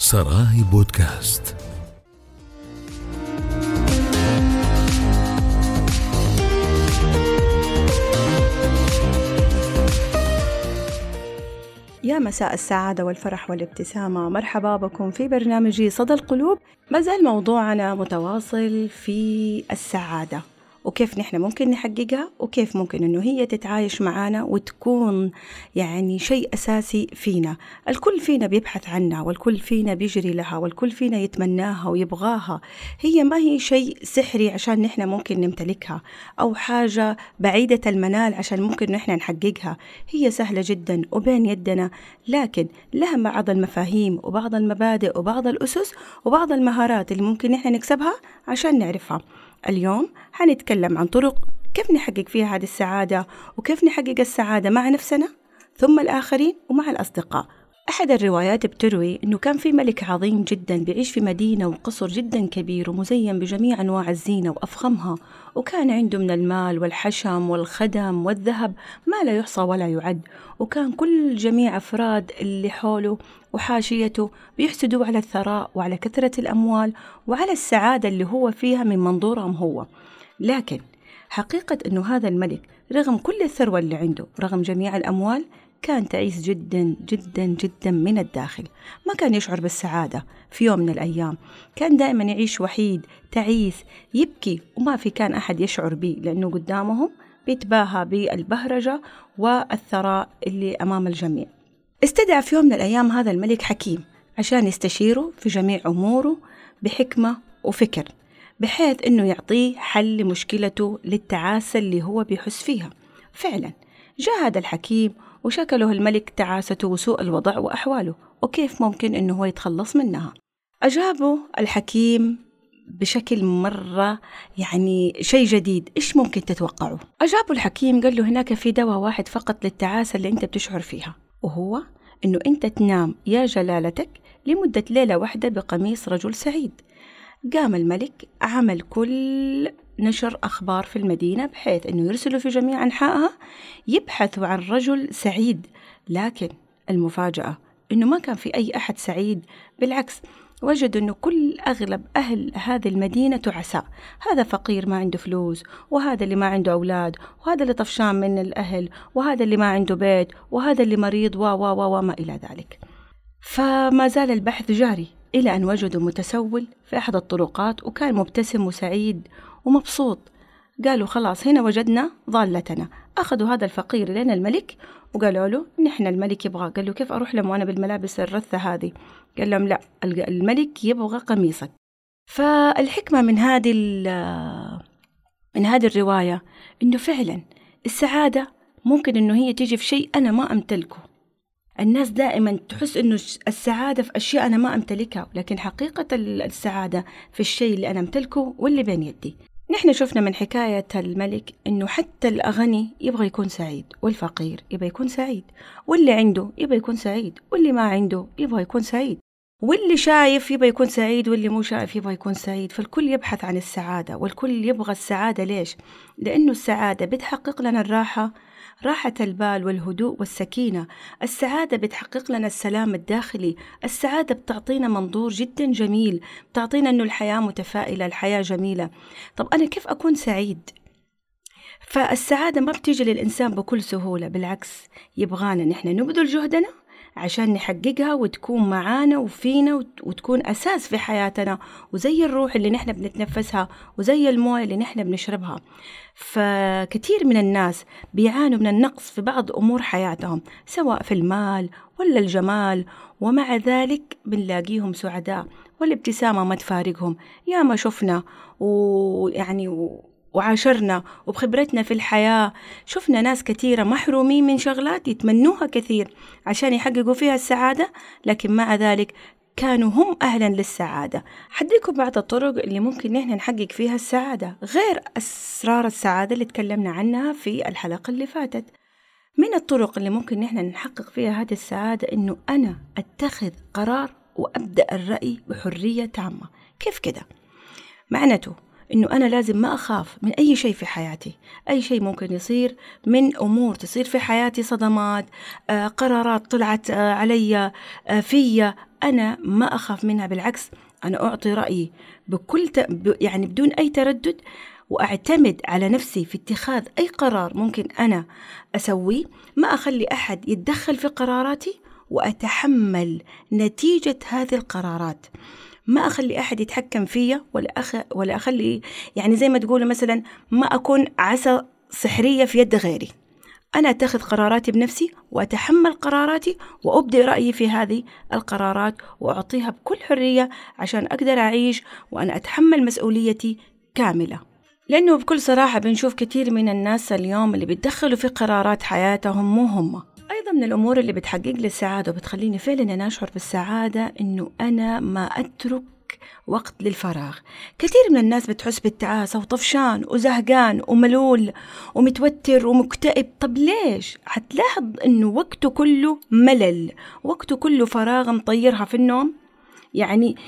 سراي بودكاست. يا مساء السعادة والفرح والابتسامة، مرحبا بكم في برنامجي صدى القلوب. ما زال موضوعنا متواصل في السعادة وكيف نحن ممكن نحققها، وكيف ممكن إنه هي تتعايش معانا وتكون يعني شيء أساسي فينا. الكل فينا بيبحث عنها، والكل فينا بيجري لها، والكل فينا يتمناها ويبغاها. هي ما هي شيء سحري عشان نحن ممكن نمتلكها، أو حاجة بعيدة المنال عشان ممكن نحن نحققها. هي سهلة جدا وبين يدنا، لكن لها بعض المفاهيم وبعض المبادئ وبعض الأسس وبعض المهارات اللي ممكن نحن نكسبها عشان نعرفها. اليوم حنتكلم عن طرق كيف نحقق فيها هذه السعادة، وكيف نحقق السعادة مع نفسنا ثم الآخرين ومع الأصدقاء. أحد الروايات بتروي أنه كان في ملك عظيم جدا بيعيش في مدينة وقصر جدا كبير ومزين بجميع أنواع الزينة وأفخمها، وكان عنده من المال والحشم والخدم والذهب ما لا يحصى ولا يعد. وكان كل جميع أفراد اللي حوله وحاشيته بيحسدوا على الثراء وعلى كثرة الأموال وعلى السعادة اللي هو فيها من منظورهم هو. لكن حقيقة أنه هذا الملك رغم كل الثروة اللي عنده، رغم جميع الأموال، كان تعيس جدا جدا جدا من الداخل. ما كان يشعر بالسعادة في يوم من الأيام، كان دائما يعيش وحيد تعيس يبكي، وما في كان أحد يشعر به لأنه قدامهم بيتباهى بالبهرجة والثراء اللي أمام الجميع. استدعى في يوم من الأيام هذا الملك حكيم عشان يستشيره في جميع أموره بحكمة وفكر، بحيث أنه يعطيه حل لمشكلته للتعاسة اللي هو بيحس فيها. فعلا جاء هذا الحكيم وشكله الملك تعاسته وسوء الوضع وأحواله، وكيف ممكن أنه هو يتخلص منها. أجابه الحكيم بشكل مرة يعني شيء جديد. إيش ممكن تتوقعوا؟ أجابه الحكيم قال له هناك في دواء واحد فقط للتعاسة اللي أنت بتشعر فيها، وهو أنه أنت تنام يا جلالتك لمدة ليلة واحدة بقميص رجل سعيد. قام الملك عمل كل نشر أخبار في المدينة بحيث أنه يرسلوا في جميع أنحائها يبحثوا عن رجل سعيد. لكن المفاجأة أنه ما كان في أي أحد سعيد، بالعكس وجدوا أنه أغلب أهل هذه المدينة تعساء. هذا فقير ما عنده فلوس، وهذا اللي ما عنده أولاد، وهذا اللي طفشان من الأهل، وهذا اللي ما عنده بيت، وهذا اللي مريض وما إلى ذلك. فما زال البحث جاري إلى أن وجدوا متسول في أحد الطرقات، وكان مبتسم وسعيد ومبسوط. قالوا خلاص هنا وجدنا ضالتنا. أخذوا هذا الفقير لين الملك وقالوا له نحن الملك يبغى. قال له كيف أروح له وأنا بالملابس الرثة هذه؟ قال لهم لا، الملك يبغى قميصك. فالحكمة من هذه الرواية إنه فعلا السعادة ممكن إنه هي تيجي في شيء أنا ما أمتلكه. الناس دائما تحس إنه السعادة في أشياء أنا ما أمتلكها، لكن حقيقة السعادة في الشيء اللي أنا أمتلكه واللي بين يدي. نحن شفنا من حكاية الملك إنه حتى الأغني يبغى يكون سعيد، والفقير يبغى يكون سعيد، واللي عنده يبغى يكون سعيد، واللي ما عنده يبغى يكون سعيد، واللي شايف يبغى يكون سعيد، واللي مو شايف يبغى يكون سعيد. فالكل يبحث عن السعادة، والكل يبغى السعادة. ليش؟ لأنه السعادة بتحقق لنا راحة البال والهدوء والسكينة. السعادة بتحقق لنا السلام الداخلي. السعادة بتعطينا منظور جدا جميل، بتعطينا أنه الحياة متفائلة، الحياة جميلة. طب أنا كيف أكون سعيد؟ فالسعادة ما بتيجي للإنسان بكل سهولة، بالعكس يبغانا نحن نبذل جهدنا عشان نحققها وتكون معانا وفينا وتكون أساس في حياتنا، وزي الروح اللي نحن بنتنفسها وزي المويه اللي نحن بنشربها. فكثير من الناس بيعانوا من النقص في بعض أمور حياتهم، سواء في المال ولا الجمال، ومع ذلك بنلاقيهم سعداء والابتسامة ما تفارقهم. يا ما شفنا وعاشرنا وبخبرتنا في الحياة شفنا ناس كثيرة محرومين من شغلات يتمنوها كثير عشان يحققوا فيها السعادة، لكن مع ذلك كانوا هم أهلا للسعادة. حديكم بعض الطرق اللي ممكن نحن نحقق فيها السعادة غير أسرار السعادة اللي تكلمنا عنها في الحلقة اللي فاتت. من الطرق اللي ممكن نحن نحقق فيها هذه السعادة إنه أنا أتخذ قرار وأبدأ الرأي بحرية تامة. كيف كده؟ معناته إنه أنا لازم ما أخاف من أي شيء في حياتي. أي شيء ممكن يصير من أمور تصير في حياتي، صدمات، قرارات طلعت علي فيا، أنا ما أخاف منها، بالعكس أنا أعطي رأيي يعني بدون أي تردد، وأعتمد على نفسي في اتخاذ أي قرار ممكن أنا أسويه. ما أخلي أحد يتدخل في قراراتي، وأتحمل نتيجة هذه القرارات. ما أخلي أحد يتحكم فيا، ولا أخلي يعني زي ما تقولوا مثلا ما أكون عصا سحرية في يد غيري. أنا أتخذ قراراتي بنفسي، وأتحمل قراراتي، وأبدي رأيي في هذه القرارات، وأعطيها بكل حرية عشان أقدر أعيش وأنا أتحمل مسؤوليتي كاملة. لأنه بكل صراحة بنشوف كثير من الناس اليوم اللي بيتدخلوا في قرارات حياتهم مو هم. أيضا من الأمور اللي بتحقق لي السعادة وبتخليني فعلا أنا أشعر بالسعادة إنه أنا ما أترك وقت للفراغ. كثير من الناس بتحس بالتعاسة وطفشان وزهقان وملول ومتوتر ومكتئب. طب ليش؟ هتلاحظ إنه وقته كله ملل، وقته كله فراغ مطيرها في النوم. يعني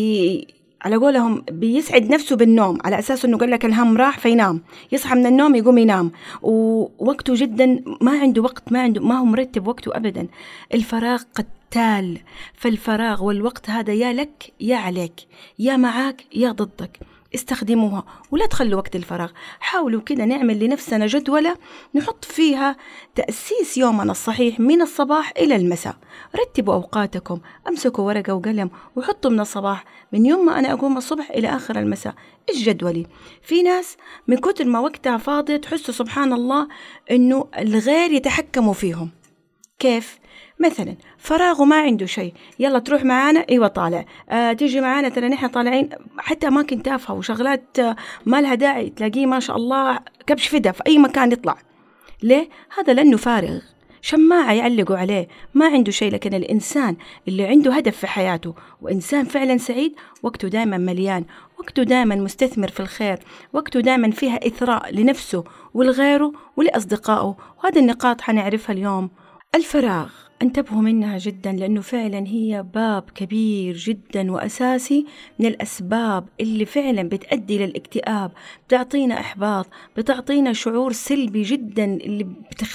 على قولهم بيسعد نفسه بالنوم، على أساس أنه قال لك الهم راح فينام، يصحى من النوم يقوم ينام، ووقته جدا ما عنده وقت، ما هو مرتب وقته أبدا. الفراغ قتال، فالفراغ والوقت هذا يا لك يا عليك، يا معاك يا ضدك. استخدموها ولا تخلوا وقت الفراغ. حاولوا كده نعمل لنفسنا جدولة نحط فيها تأسيس يومنا الصحيح من الصباح إلى المساء. رتبوا أوقاتكم، أمسكوا ورقة وقلم وحطوا من الصباح، من يوم ما أنا أقوم الصبح إلى آخر المساء إيش جدولي. في ناس من كتر ما وقتها فاضية تحسوا سبحان الله إنه الغير يتحكموا فيهم. كيف؟ مثلا فراغ وما عنده شيء، يلا تروح معانا، ايوه طالع، تيجي معانا، ترى نحن طالعين، حتى اماكن تافهه وشغلات ما لها داعي، تلاقيه ما شاء الله كبش فدا في اي مكان يطلع. ليه؟ هذا لانه فارغ، شماعة يعلقوا عليه، ما عنده شيء. لكن الإنسان اللي عنده هدف في حياته وإنسان فعلا سعيد، وقته دائما مليان، وقته دائما مستثمر في الخير، وقته دائما فيها إثراء لنفسه ولغيره ولأصدقائه. وهذه النقاط حنعرفها اليوم. الفراغ انتبهوا منها جدا، لأنه فعلا هي باب كبير جدا وأساسي من الأسباب اللي فعلا بتؤدي للاكتئاب، بتعطينا إحباط، بتعطينا شعور سلبي جدا، اللي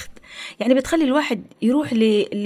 يعني بتخلي الواحد يروح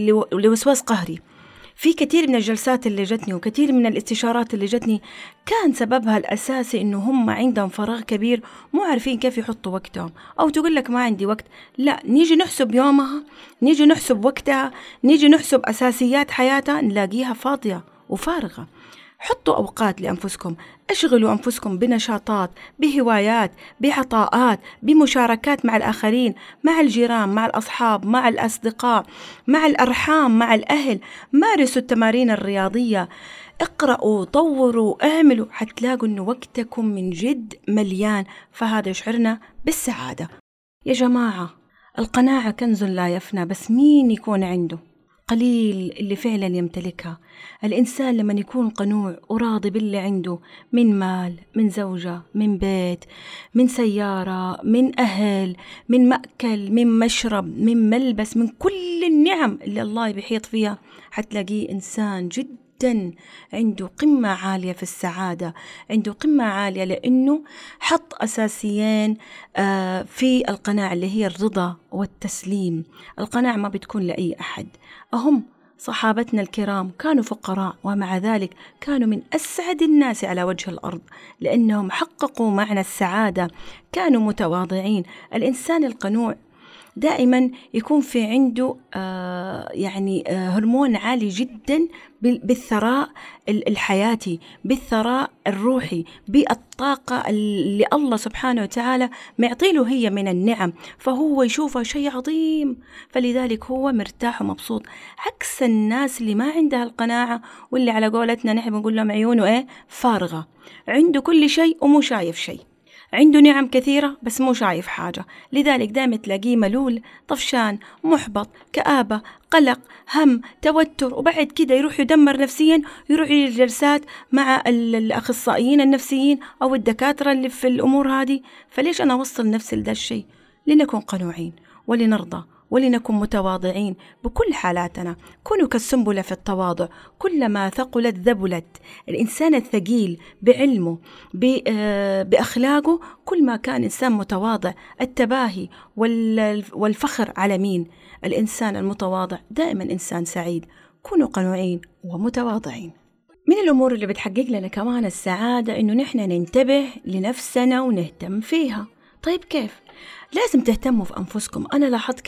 لوسواس قهري. في كثير من الجلسات اللي جتني وكثير من الاستشارات اللي جتني كان سببها الأساسي إنه هم عندهم فراغ كبير، مو عارفين كيف يحطوا وقتهم. أو تقول لك ما عندي وقت، لا، نيجي نحسب يومها، نيجي نحسب وقتها، نيجي نحسب أساسيات حياتها، نلاقيها فاضية وفارغة. حطوا أوقات لأنفسكم، اشغلوا أنفسكم بنشاطات، بهوايات، بعطاءات، بمشاركات مع الآخرين، مع الجيران، مع الأصحاب، مع الأصدقاء، مع الأرحام، مع الأهل. مارسوا التمارين الرياضية، اقرأوا، طوروا، اعملوا، حتلاقوا أن وقتكم من جد مليان. فهذا يشعرنا بالسعادة. يا جماعة، القناعة كنز لا يفنى، بس مين يكون عنده؟ قليل اللي فعلا يمتلكها. الإنسان لما يكون قنوع وراضي باللي عنده من مال، من زوجة، من بيت، من سيارة، من أهل، من مأكل، من مشرب، من ملبس، من كل النعم اللي الله بيحيط فيها، حتلاقيه إنسان جدا عنده قمة عالية في السعادة، عنده قمة عالية، لأنه حط أساسيين في القناعة اللي هي الرضا والتسليم. القناعة ما بتكون لأي أحد. أهم صحابتنا الكرام كانوا فقراء، ومع ذلك كانوا من أسعد الناس على وجه الأرض، لأنهم حققوا معنى السعادة، كانوا متواضعين. الإنسان القنوع دائما يكون في عنده هرمون عالي جدا بالثراء الحياتي، بالثراء الروحي، بالطاقة اللي الله سبحانه وتعالى معطيله هي من النعم، فهو يشوفها شيء عظيم، فلذلك هو مرتاح ومبسوط. عكس الناس اللي ما عندها القناعة، واللي على قولتنا نحن بنقول لهم عيونه فارغة، عنده كل شيء ومو شايف شيء، عنده نعم كثيرة بس مو شايف حاجة. لذلك دائما تلاقيه ملول، طفشان، محبط، كآبة، قلق، هم، توتر، وبعد كده يروح يدمر نفسيا، يروح للجلسات مع الأخصائيين النفسيين أو الدكاترة اللي في الأمور هذه. فليش أنا أوصل نفسي لذا الشيء؟ لنكون قنوعين ولنرضى ولنكن متواضعين بكل حالاتنا. كونوا كالسنبلة في التواضع، كلما ثقلت ذبلت. الإنسان الثقيل بعلمه بأخلاقه كل ما كان إنسان متواضع. التباهي والفخر على مين؟ الإنسان المتواضع دائما إنسان سعيد. كونوا قنوعين ومتواضعين. من الأمور اللي بتحقق لنا كمان السعادة إنه نحن ننتبه لنفسنا ونهتم فيها. طيب كيف؟ لازم تهتموا في أنفسكم. أنا لاحظت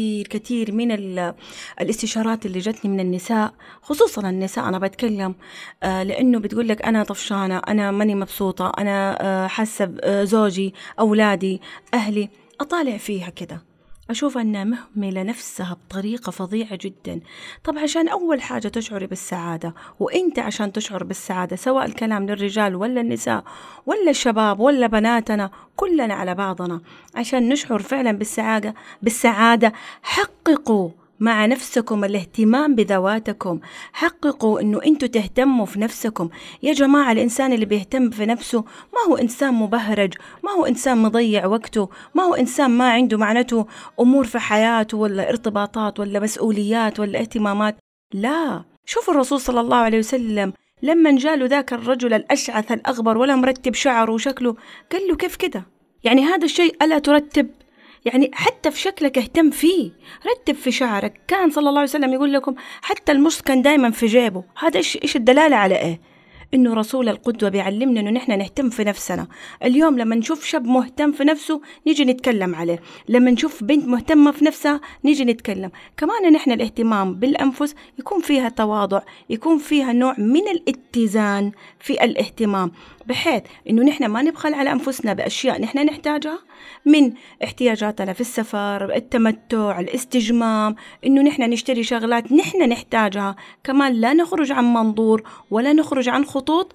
كثير من الاستشارات اللي جتني من النساء، خصوصا النساء أنا بتكلم، لأنه بتقول لك أنا طفشانة، أنا ماني مبسوطة، أنا حاسة زوجي، أولادي، أهلي. أطالع فيها كده أشوف أنها مهملة نفسها بطريقة فظيعة جدا. طب عشان أول حاجة تشعري بالسعادة، وإنت عشان تشعر بالسعادة، سواء الكلام للرجال ولا النساء ولا الشباب ولا بناتنا، كلنا على بعضنا، عشان نشعر فعلا بالسعادة حققوا مع نفسكم الاهتمام بذواتكم. حققوا إنه أنتوا تهتموا في نفسكم. يا جماعة، الإنسان اللي بيهتم في نفسه ما هو إنسان مبهرج، ما هو إنسان مضيع وقته، ما هو إنسان ما عنده معناته أمور في حياته ولا ارتباطات ولا مسؤوليات ولا اهتمامات. لا، شوفوا الرسول صلى الله عليه وسلم لما جاله ذاك الرجل الأشعث الأغبر ولا مرتب شعره وشكله، قال له كيف كده؟ يعني هذا الشيء ألا ترتب؟ يعني حتى في شكلك اهتم فيه، رتب في شعرك. كان صلى الله عليه وسلم يقول لكم حتى المشط كان دايما في جيبه. هذا إيش الدلالة على إيه؟ إنه رسول القدوة بيعلمنا إنه نحن نهتم في نفسنا. اليوم لما نشوف شاب مهتم في نفسه نيجي نتكلم عليه، لما نشوف بنت مهتمة في نفسها نيجي نتكلم. كمان نحن الاهتمام بالأنفس يكون فيها تواضع، يكون فيها نوع من الاتزان في الاهتمام، بحيث إنه نحن ما نبخل على أنفسنا بأشياء نحن نحتاجها من احتياجاتنا في السفر، التمتع، الاستجمام، إنه نحن نشتري شغلات نحن نحتاجها. كمان لا نخرج عن منظور ولا نخرج عن خطوط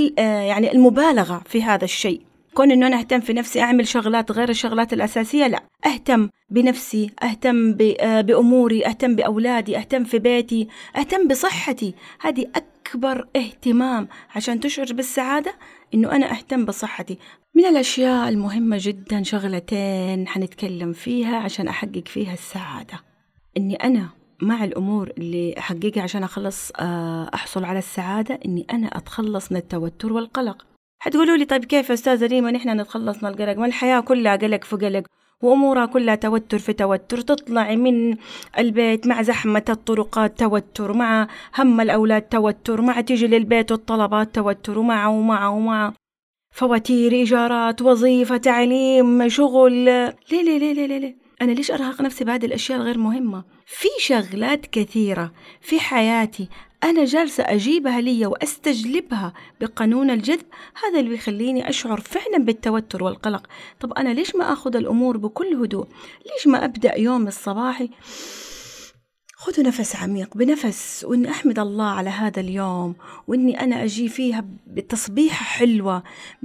يعني المبالغة في هذا الشيء. كون إنه أنا أهتم في نفسي أعمل شغلات غير الشغلات الأساسية، لا، أهتم بنفسي، أهتم بأموري، أهتم بأولادي، أهتم في بيتي، أهتم بصحتي. هذه أكبر اهتمام عشان تشعر بالسعادة، إنه أنا أهتم بصحتي. من الأشياء المهمة جدا شغلتين حنتكلم فيها عشان أحقق فيها السعادة، إني أنا مع الأمور اللي أحققها عشان أحصل على السعادة، إني أنا أتخلص من التوتر والقلق. حتقولوا لي طيب كيف يا أستاذة ريما نحن نتخلص من القلق؟ ما الحياة كلها قلق في قلق وأمورها كلها توتر في توتر. تطلعي من البيت مع زحمة الطرقات توتر، مع هم الأولاد توتر، مع تيجي للبيت والطلبات توتر، ومع فواتير، إيجارات، وظيفة، تعليم، شغل. ليه أنا ليش أرهق نفسي بهذه الأشياء الغير مهمة؟ في شغلات كثيرة في حياتي أنا جالسة أجيبها لي وأستجلبها بقانون الجذب. هذا اللي بيخليني أشعر فعلا بالتوتر والقلق. طب أنا ليش ما أخذ الأمور بكل هدوء؟ ليش ما أبدأ يوم الصباحي خذوا نفس عميق بنفس، وإني أحمد الله على هذا اليوم، وإني أنا أجي فيها بتصبيحة حلوة،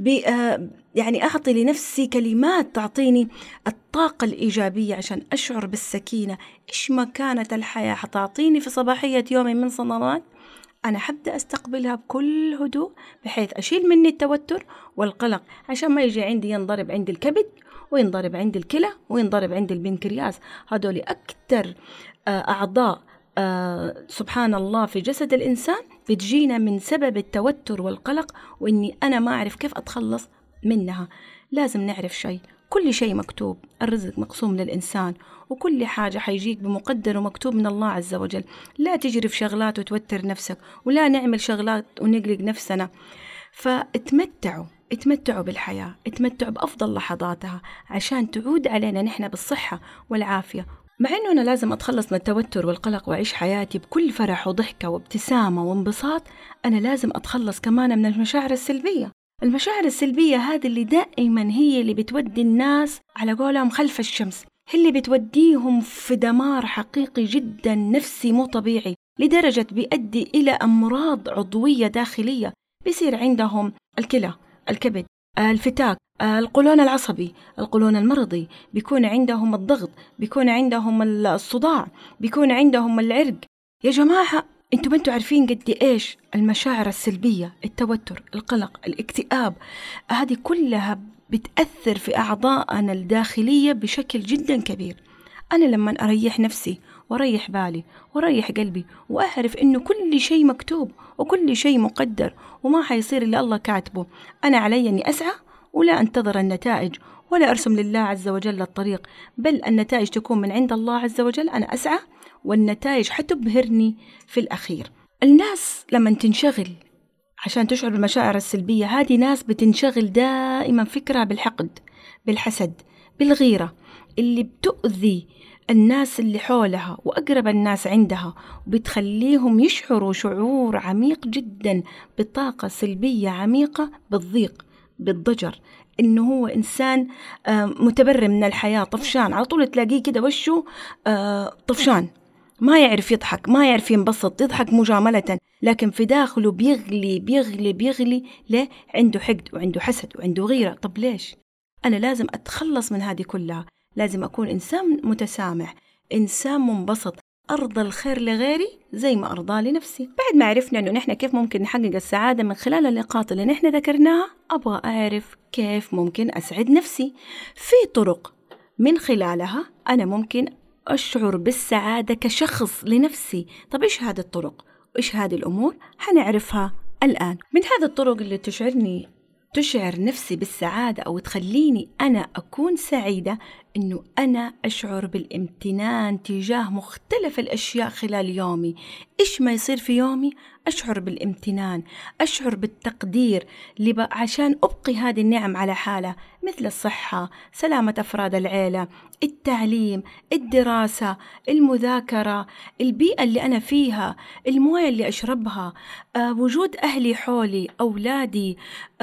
يعني أعطي لنفسي كلمات تعطيني الطاقة الإيجابية عشان أشعر بالسكينة. إيش ما كانت الحياة حتعطيني في صباحية يومي من صدمات، أنا حبدأ أستقبلها بكل هدوء، بحيث أشيل مني التوتر والقلق، عشان ما يجي عندي ينضرب عندي الكبد، وينضرب عندي الكلى، وينضرب عندي البنكرياس. هدول أكتر أعضاء سبحان الله في جسد الإنسان بتجينا من سبب التوتر والقلق، وإني أنا ما أعرف كيف أتخلص منها. لازم نعرف شيء، كل شيء مكتوب، الرزق مقسوم للإنسان، وكل حاجة حيجيك بمقدر ومكتوب من الله عز وجل. لا تجري في شغلات وتوتر نفسك، ولا نعمل شغلات ونقلق نفسنا. اتمتعوا بالحياة، اتمتعوا بأفضل لحظاتها عشان تعود علينا نحن بالصحة والعافية. مع أنه أنا لازم أتخلص من التوتر والقلق وأعيش حياتي بكل فرح وضحكة وابتسامة وانبساط، أنا لازم أتخلص كمان من المشاعر السلبية. المشاعر السلبية هذه اللي دائما هي اللي بتودي الناس على قولهم خلف الشمس، هي اللي بتوديهم في دمار حقيقي جدا نفسي مو طبيعي، لدرجة بيؤدي إلى أمراض عضوية داخلية. بيصير عندهم الكلى، الكبد، الفتاك، القولون العصبي، القولون المرضي، بيكون عندهم الضغط، بيكون عندهم الصداع، بيكون عندهم العرق. يا جماعة انتوا ما عارفين قد ايش المشاعر السلبية، التوتر، القلق، الاكتئاب، هذه كلها بتأثر في أعضائنا الداخلية بشكل جدا كبير. أنا لما أريح نفسي وأريح بالي وأريح قلبي وأعرف إنه كل شيء مكتوب وكل شيء مقدر وما حيصير اللي الله كاتبه، أنا علي أني أسعى ولا أنتظر النتائج ولا أرسم لله عز وجل الطريق، بل النتائج تكون من عند الله عز وجل. أنا أسعى والنتائج حتبهرني في الأخير. الناس لما تنشغل عشان تشعر بالمشاعر السلبية، هذه ناس بتنشغل دائما فكرة بالحقد، بالحسد، بالغيرة، اللي بتؤذي الناس اللي حولها وأقرب الناس عندها، وبتخليهم يشعروا شعور عميق جدا بطاقة سلبية عميقة، بالضيق، بالضجر، إنه هو إنسان متبرم من الحياة، طفشان، على طول تلاقيه كده وشه طفشان، ما يعرف يضحك، ما يعرف ينبسط، يضحك مجاملة، لكن في داخله بيغلي بيغلي بيغلي. ليه؟ عنده حقد وعنده حسد وعنده غيرة. طب ليش؟ أنا لازم أتخلص من هذه كلها، لازم أكون إنسان متسامح، إنسان منبسط، أرضى الخير لغيري زي ما أرضى لنفسي. بعد ما عرفنا أنه نحن كيف ممكن نحقق السعادة من خلال النقاط اللي نحن ذكرناها، أبغى أعرف كيف ممكن أسعد نفسي. في طرق من خلالها أنا ممكن أشعر بالسعادة كشخص لنفسي. طب إيش هذه الطرق؟ وإيش هذه الأمور؟ حنعرفها الآن. من هذه الطرق اللي تشعر نفسي بالسعادة أو تخليني أنا أكون سعيدة، إنه أنا أشعر بالامتنان تجاه مختلف الأشياء خلال يومي. إيش ما يصير في يومي أشعر بالامتنان، أشعر بالتقدير عشان أبقي هذه النعم على حالة، مثل الصحة، سلامة أفراد العيلة، التعليم، الدراسة، المذاكرة، البيئة اللي أنا فيها، الموية اللي أشربها، وجود أهلي حولي، أولادي،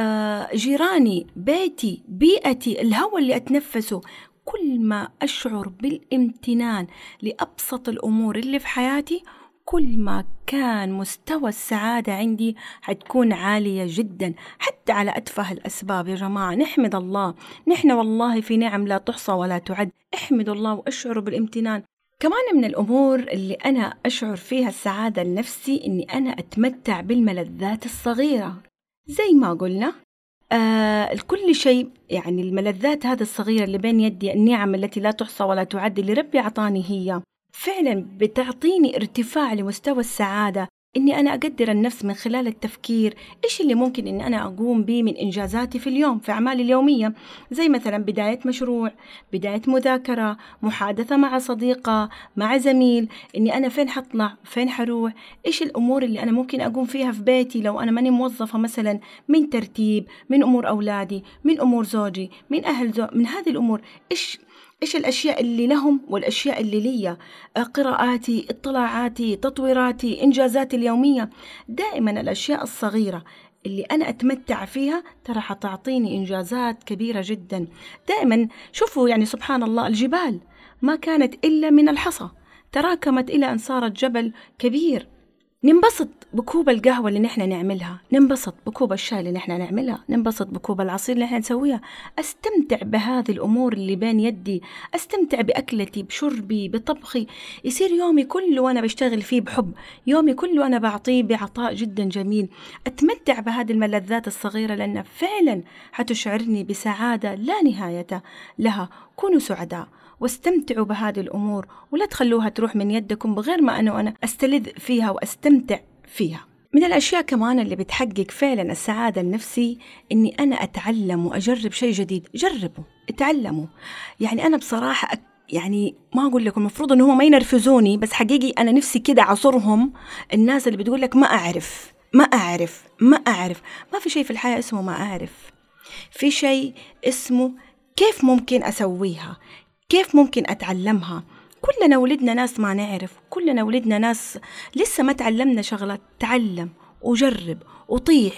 جيراني، بيتي، بيئتي، الهواء اللي أتنفسه. كل ما أشعر بالامتنان لأبسط الأمور اللي في حياتي، كل ما كان مستوى السعادة عندي حتكون عالية جدا، حتى على أتفه الأسباب. يا جماعة نحمد الله، نحن والله في نعم لا تحصى ولا تعد. احمد الله وأشعر بالامتنان. كمان من الأمور اللي أنا أشعر فيها السعادة لنفسي إني أنا أتمتع بالملذات الصغيرة، زي ما قلنا الكل شيء، يعني الملذات هذا الصغيرة اللي بين يدي، النعم التي لا تحصى ولا تعد اللي ربي عطاني، هي فعلا بتعطيني ارتفاع لمستوى السعادة. إني أنا أقدر النفس من خلال التفكير إيش اللي ممكن إن أنا أقوم به من إنجازاتي في اليوم، في أعمالي اليومية، زي مثلا بداية مشروع، بداية مذاكرة، محادثة مع صديقة، مع زميل، إني أنا فين حطلع، فين حروح، إيش الأمور اللي أنا ممكن أقوم فيها في بيتي لو أنا ماني موظفة مثلا، من ترتيب، من أمور أولادي، من أمور زوجي، من من هذه الأمور، إيش الأشياء اللي لهم والأشياء اللي لي، قراءاتي، اطلاعاتي، تطويراتي، إنجازاتي اليومية. دائما الأشياء الصغيرة اللي أنا أتمتع فيها ترى حتعطيني إنجازات كبيرة جدا. دائما شوفوا يعني سبحان الله، الجبال ما كانت إلا من الحصى، تراكمت إلى أن صارت جبل كبير. ننبسط بكوب القهوة اللي نحن نعملها، ننبسط بكوب الشاي اللي نحن نعملها، ننبسط بكوب العصير اللي نحن نسويها. أستمتع بهذه الأمور اللي بين يدي، أستمتع بأكلتي، بشربي، بطبخي. يصير يومي كله وأنا بشتغل فيه بحب، يومي كله أنا بعطيه بعطاء جدا جميل. أتمتع بهذه الملذات الصغيرة لأنها فعلا حتشعرني بسعادة لا نهاية لها. كونوا سعداء واستمتعوا بهذه الأمور، ولا تخلوها تروح من يدكم بغير ما أنا أستلذ فيها وأستمتع فيها. من الأشياء كمان اللي بتحقق فعلا السعادة النفسي إني أنا أتعلم وأجرب شيء جديد. جربوا، اتعلموا. يعني أنا بصراحة يعني ما أقول لكم المفروض إن هم ما ينرفزوني، بس حقيقي أنا نفسي كده عصرهم الناس اللي بتقول لك ما أعرف ما أعرف ما أعرف. ما في شيء في الحياة اسمه ما أعرف، في شيء اسمه كيف ممكن أسويها، كيف ممكن أتعلمها. كلنا ولدنا ناس ما نعرف، كلنا ولدنا ناس لسه ما تعلمنا شغلات. تعلم وجرب وطيح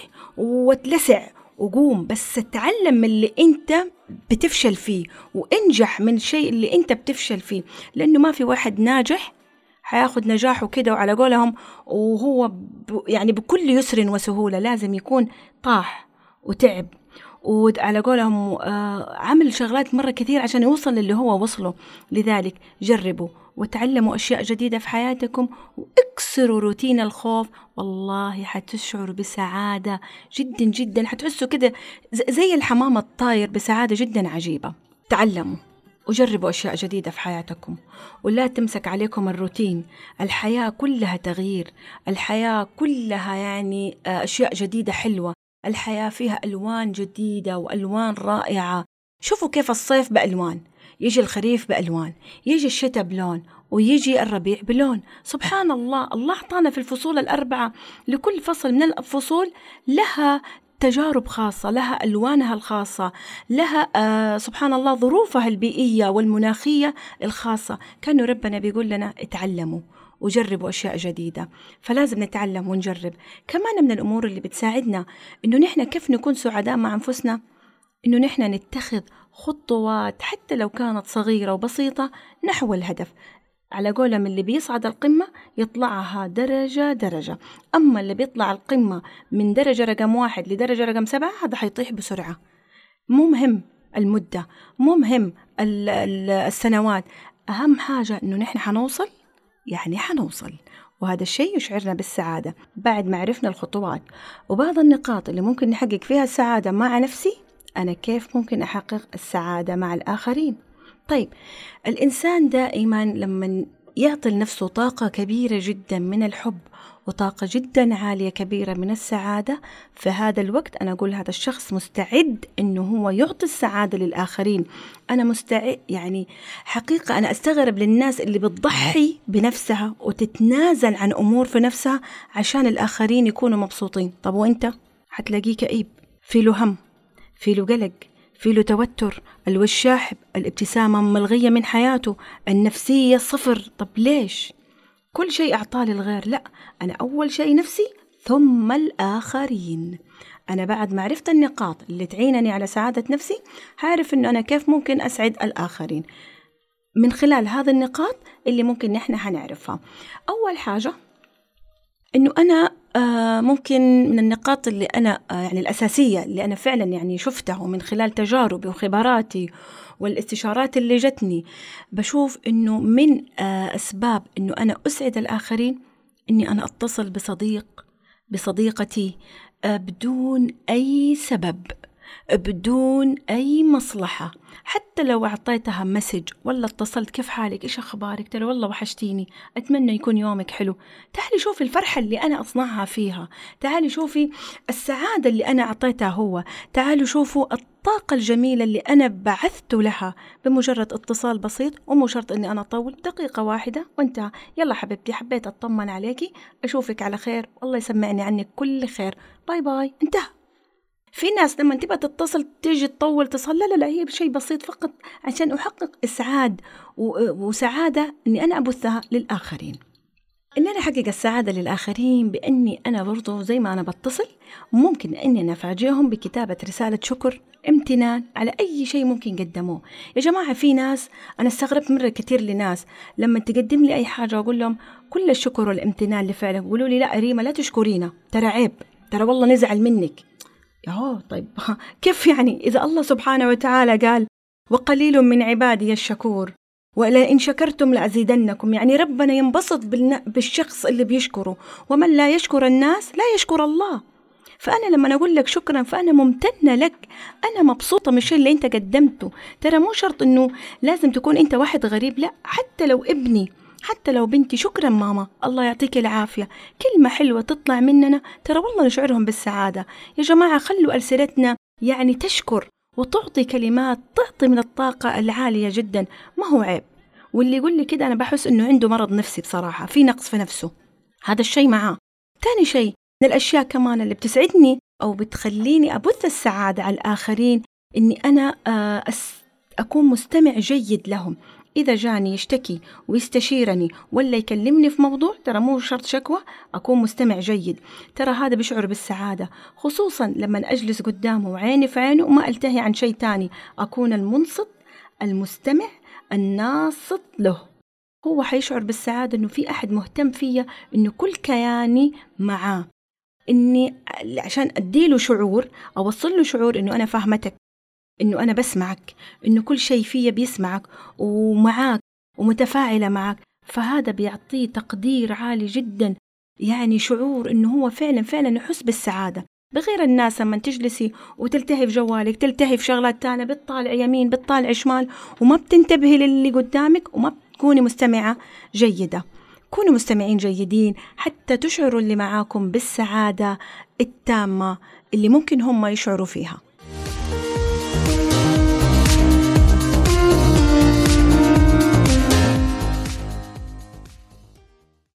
وتلسع وقوم، بس تعلم من اللي أنت بتفشل فيه وانجح من الشيء اللي أنت بتفشل فيه، لأنه ما في واحد ناجح حياخد نجاحه كده وعلى قولهم وهو يعني بكل يسر وسهولة. لازم يكون طاح وتعب وعلى قولهم عمل شغلات مرة كثير عشان يوصل للي هو وصله. لذلك جربوا وتعلموا أشياء جديدة في حياتكم، واكسروا روتين الخوف. والله حتشعروا بسعادة جدا جدا، حتحسوا كده زي الحمام الطاير بسعادة جدا عجيبة. تعلموا وجربوا أشياء جديدة في حياتكم، ولا تمسك عليكم الروتين. الحياة كلها تغيير، الحياة كلها يعني أشياء جديدة حلوة. الحياة فيها ألوان جديدة وألوان رائعة. شوفوا كيف الصيف بألوان، يجي الخريف بألوان، يجي الشتاء بلون، ويجي الربيع بلون. سبحان الله، الله أعطانا في الفصول 4 لكل فصل من الفصول لها تجارب خاصة، لها ألوانها الخاصة، لها سبحان الله ظروفها البيئية والمناخية الخاصة. كانوا ربنا بيقول لنا اتعلموا وجربوا أشياء جديدة، فلازم نتعلم ونجرب. كمان من الأمور اللي بتساعدنا إنه نحن كيف نكون سعداء مع أنفسنا، إنه نحن نتخذ خطوات حتى لو كانت صغيرة وبسيطة نحو الهدف. على قولهم اللي بيصعد القمة يطلعها درجة درجة، أما اللي بيطلع القمة من درجة رقم 1 لدرجة رقم 7 هذا حيطيح بسرعة. مو مهم المدة، مو مهم السنوات، أهم حاجة إنه نحن حنوصل، يعني حنوصل. وهذا الشيء يشعرنا بالسعادة. بعد ما عرفنا الخطوات وبعض النقاط اللي ممكن نحقق فيها السعادة مع نفسي، أنا كيف ممكن أحقق السعادة مع الآخرين؟ طيب، الإنسان دائما لما يعطي لنفسه طاقة كبيرة جدا من الحب وطاقة جدا عالية كبيرة من السعادة، في هذا الوقت أنا أقول هذا الشخص مستعد إنه هو يعطي السعادة للآخرين. أنا مستعد، يعني حقيقة أنا أستغرب للناس اللي بتضحي بنفسها وتتنازل عن أمور في نفسها عشان الآخرين يكونوا مبسوطين. طب وإنت حتلاقيه كئيب، في له هم، في له قلق، في له توتر، الوش شاحب، الابتسامة ملغية من حياته، النفسية صفر. طب ليش؟ كل شيء أعطاه للغير؟ لا، أنا أول شيء نفسي ثم الآخرين. أنا بعد ما عرفت النقاط اللي تعينني على سعادة نفسي هعرف أنه أنا كيف ممكن أسعد الآخرين من خلال هذه النقاط اللي ممكن نحن هنعرفها. أول حاجة أنه أنا ممكن من النقاط اللي أنا يعني الأساسية اللي أنا فعلا يعني شفتها من خلال تجاربي وخبراتي والاستشارات اللي جتني، بشوف أنه من أسباب أنه أنا أسعد الآخرين أني أنا أتصل بصديقتي بدون أي سبب، بدون أي مصلحة. حتى لو أعطيتها مسج ولا اتصلت كيف حالك، إيش أخبارك، ترى والله وحشتيني، أتمنى يكون يومك حلو. تعالي شوفي الفرحة اللي أنا أصنعها فيها، تعالي شوفي السعادة اللي أنا أعطيتها هو، تعالوا شوفوا الطاقة الجميلة اللي أنا بعثت لها بمجرد اتصال بسيط، ومو شرط أني أنا أطول، دقيقة واحدة وانتهى. يلا حبيبتي، حبيت أطمن عليكي، أشوفك على خير، والله يسمعني عنك كل خير، باي باي، انتهى. في ناس لما تبقى تتصل تيجي تطول تصل، لا لا لا، هي شيء بسيط فقط عشان أحقق إسعاد وسعادة أني أنا أبثها للآخرين. إن أنا أحقق السعادة للآخرين بأني أنا برضو زي ما أنا بتصل ممكن أني أنا أفاجئهم بكتابة رسالة شكر، امتنان على أي شيء ممكن قدموه. يا جماعة، في ناس أنا استغربت مرة كتير لناس لما تقدم لي أي حاجة وأقول لهم كل الشكر والامتنان لفعلك، يقولوا لي لا ريما لا تشكرينا، ترى عيب، ترى والله نزعل منك. طيب كيف يعني؟ إذا الله سبحانه وتعالى قال وقليل من عبادي الشكور ولئن شكرتم لأزيدنكم، يعني ربنا ينبسط بالشخص اللي بيشكره، ومن لا يشكر الناس لا يشكر الله. فأنا لما أقول لك شكرا فأنا ممتنة لك، أنا مبسوطة من الشيء اللي أنت قدمته. ترى مو شرط أنه لازم تكون أنت واحد غريب، لا، حتى لو ابني، حتى لو بنتي، شكرا ماما، الله يعطيك العافية، كلمة حلوة تطلع مننا ترى والله نشعرهم بالسعادة. يا جماعة، خلوا ألسنتنا يعني تشكر وتعطي كلمات، تعطي من الطاقة العالية جدا، ما هو عيب. واللي يقول لي كده أنا بحس أنه عنده مرض نفسي بصراحة، في نقص في نفسه، هذا الشيء معاه. تاني شيء من الأشياء كمان اللي بتسعدني أو بتخليني أبث السعادة على الآخرين إني أنا أكون مستمع جيد لهم. إذا جاني يشتكي ويستشيرني ولا يكلمني في موضوع، ترى مو شرط شكوى، أكون مستمع جيد، ترى هذا بيشعر بالسعادة، خصوصا لما أجلس قدامه وعيني في عينه وما ألتهي عن شيء تاني، أكون المنصت المستمع الناصت له. هو حيشعر بالسعادة إنه في أحد مهتم فيا، إنه كل كياني معاه، إني عشان أديله شعور، أوصل له شعور إنه أنا فاهمتك، إنه أنا بسمعك، إنه كل شيء فيا بيسمعك ومعاك ومتفاعلة معك. فهذا بيعطيه تقدير عالي جدا، يعني شعور إنه هو فعلا فعلا يحس بالسعادة. بغير الناس لما تجلسي وتلتهي في جوالك، تلتهي في شغلات تانية، بتطالع يمين بتطالع شمال وما بتنتبهي للي قدامك وما بتكوني مستمعة جيدة. كونوا مستمعين جيدين حتى تشعروا اللي معاكم بالسعادة التامة اللي ممكن هم يشعروا فيها.